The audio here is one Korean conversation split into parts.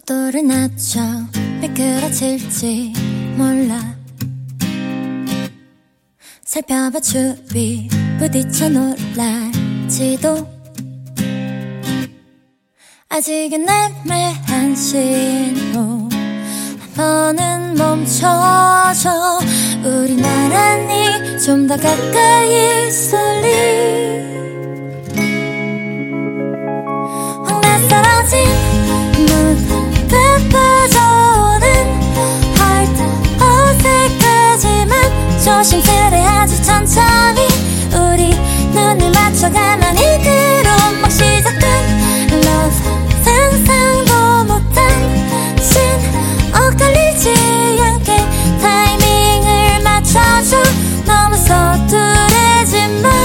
속도를 낮춰 미끄러질지 몰라. 살펴봐 주위 부딪혀 놀랄지도. 아직은 애매한 신호 한 번은 멈춰줘. 우리 나란히 좀 더 가까이 있을리. 확 낯설어진 눈앞부조는 헐떡 어색하지만 조심스레 아주 천천히 우리 눈을 맞춰 가만히 그럼 막 시작된 love. 상상도 못한 신 엇갈리지 않게 타이밍을 맞춰줘. 너무 서두르지 마.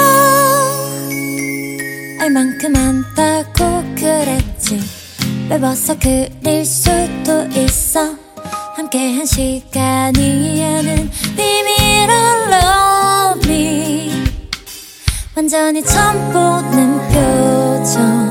알 만큼 안다고 그랬지. 빼벗어 그릴 수도 있어. 함께한 시간이 아는 비밀 love me. 완전히 처음 보는 표정